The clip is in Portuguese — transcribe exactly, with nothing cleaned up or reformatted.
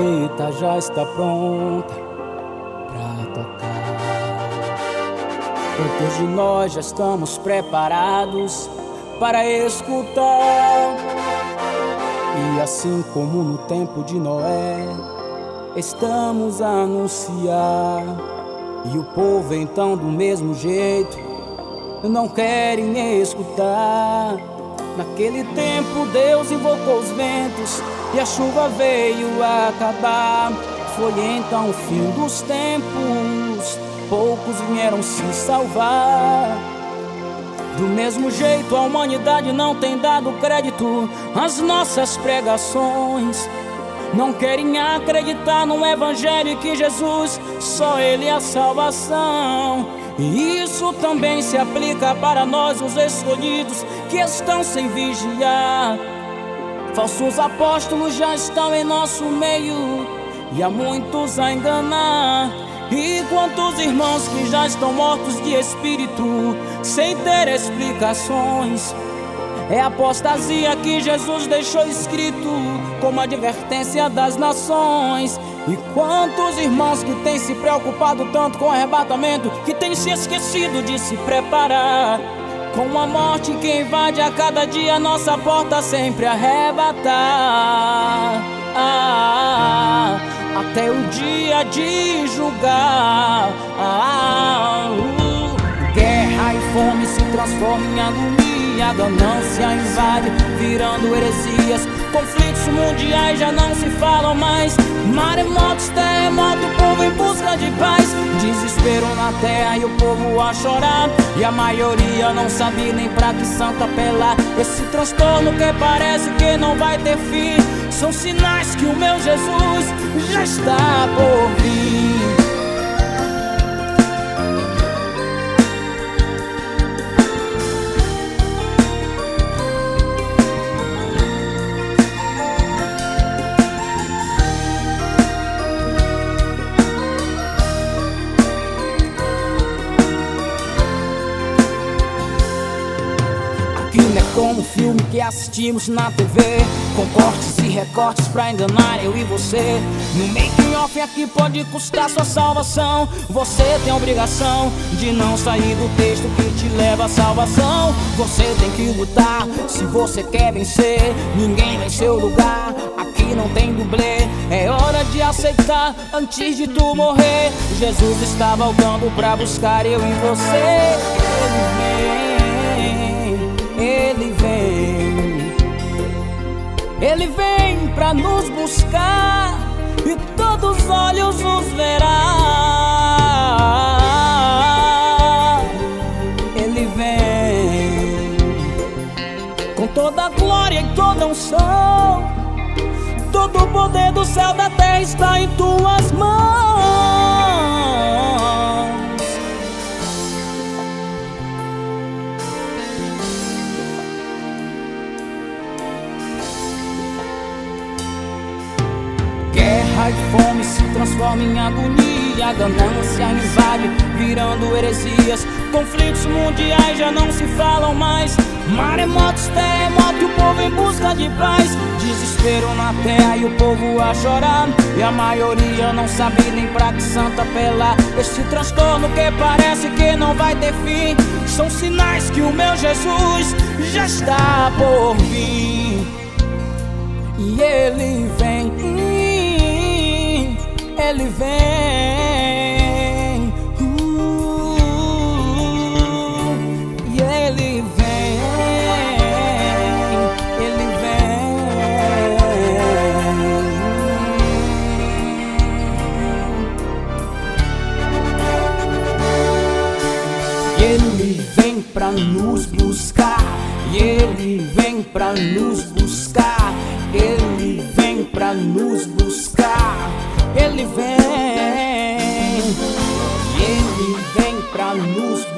trombeta já está pronta pra tocar. Quantos de nós já estamos preparados para escutar? E assim como no tempo de Noé, estamos a anunciar. E o povo então do mesmo jeito não querem escutar. Naquele tempo Deus invocou os ventos e a chuva veio a acabar. Foi então o fim dos tempos, poucos vieram se salvar. Do mesmo jeito a humanidade não tem dado crédito às nossas pregações. Não querem acreditar no evangelho e que Jesus, só Ele é a salvação. E isso também se aplica para nós, os escolhidos, que estão sem vigiar. Falsos apóstolos já estão em nosso meio e há muitos a enganar. E quantos irmãos que já estão mortos de espírito, sem ter explicações. É a apostasia que Jesus deixou escrito como advertência das nações. E quantos irmãos que têm se preocupado tanto com o arrebatamento, que têm se esquecido de se preparar com a morte que invade a cada dia nossa porta, sempre arrebatar. Ah, até o dia de julgar. Ah, uh, guerra e fome se transformam em agonia, a ganância invade, virando heresias. Conflitos mundiais já não se falam mais. Maremotos, terremoto, o povo em busca de paz. Desespero na terra e o povo a chorar. E a maioria não sabe nem pra que santo apelar. Esse transtorno que parece que não vai ter fim são sinais que o meu Jesus já está por vir. Como um filme que assistimos na T V, com cortes e recortes pra enganar eu e você. No making off aqui pode custar sua salvação. Você tem a obrigação de não sair do texto que te leva à salvação. Você tem que lutar se você quer vencer. Ninguém vem seu lugar, aqui não tem dublê. É hora de aceitar antes de tu morrer. Jesus está voltando pra buscar eu e você. Ele vem, Ele vem pra nos buscar e todos os olhos nos verá. Ele vem com toda a glória e toda a unção. Todo o poder do céu e da terra está em tuas mãos. Guerra e fome se transformam em agonia, a ganância invade, virando heresias. Conflitos mundiais já não se falam mais. Maremotos, terremoto, o povo em busca de paz. Desespero na terra e o povo a chorar. E a maioria não sabe nem pra que santo apelar. Esse transtorno que parece que não vai ter fim são sinais que o meu Jesus já está por vir. E Ele vem, Ele vem, uh, e Ele vem, Ele vem. E Ele vem pra nos buscar, e Ele vem pra nos buscar, Ele vem pra nos buscar. Ele vem, Ele vem pra nos